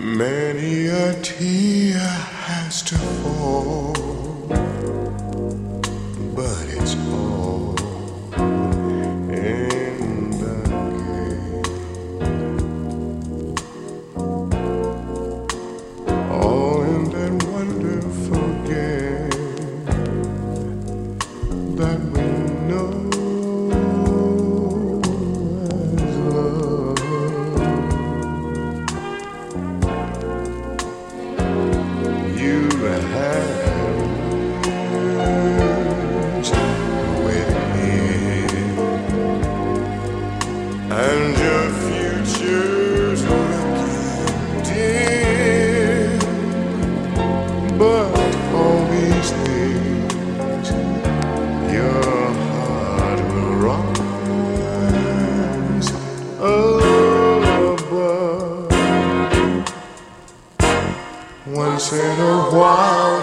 Many a tear has to fall, but it's all in the game. All in that wonderful game that we know as love. You have with me, and your future's looking dim, but all these things your heart will rise above. Once in a while